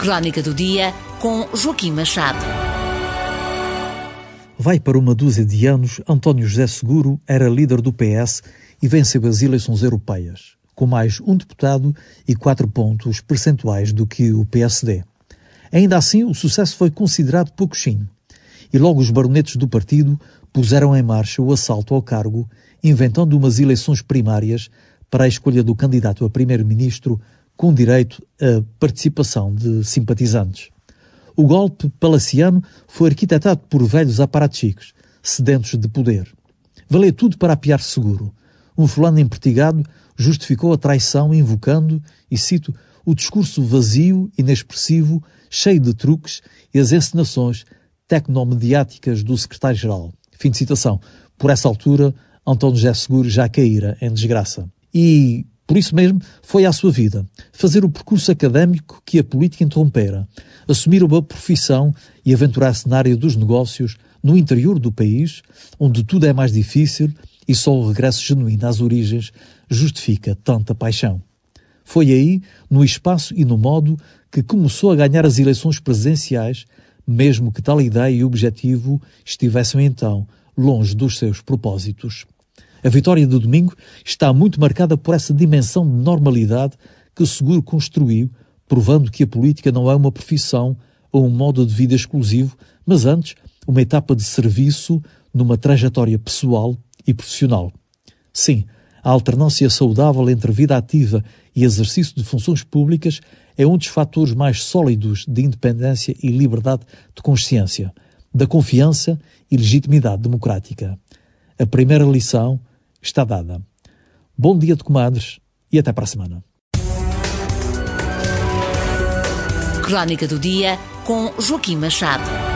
Crónica do Dia, com Joaquim Machado. Vai para uma dúzia de anos, António José Seguro era líder do PS e venceu as eleições europeias, com mais um deputado e 4 pontos percentuais do que o PSD. Ainda assim, o sucesso foi considerado pouquinho, e logo os baronetes do partido puseram em marcha o assalto ao cargo, inventando umas eleições primárias para a escolha do candidato a primeiro-ministro com direito à participação de simpatizantes. O golpe palaciano foi arquitetado por velhos aparaticos, sedentos de poder. Valia tudo para apiar Seguro. Um fulano empertigado justificou a traição invocando, e cito, o discurso vazio, inexpressivo, cheio de truques e as encenações tecnomediáticas do secretário-geral. Fim de citação. Por essa altura, António José Seguro já caíra em desgraça. E, por isso mesmo, foi à sua vida fazer o percurso académico que a política interrompera, assumir uma profissão e aventurar-se na área dos negócios no interior do país, onde tudo é mais difícil e só o regresso genuíno às origens justifica tanta paixão. Foi aí, no espaço e no modo, que começou a ganhar as eleições presidenciais, mesmo que tal ideia e objetivo estivessem então longe dos seus propósitos. A vitória de domingo está muito marcada por essa dimensão de normalidade que o Seguro construiu, provando que a política não é uma profissão ou um modo de vida exclusivo, mas antes uma etapa de serviço numa trajetória pessoal e profissional. Sim, a alternância saudável entre vida ativa e exercício de funções públicas é um dos fatores mais sólidos de independência e liberdade de consciência, da confiança e legitimidade democrática. A primeira lição está dada. Bom dia de comadres e até para a semana. Crónica do Dia, com Joaquim Machado.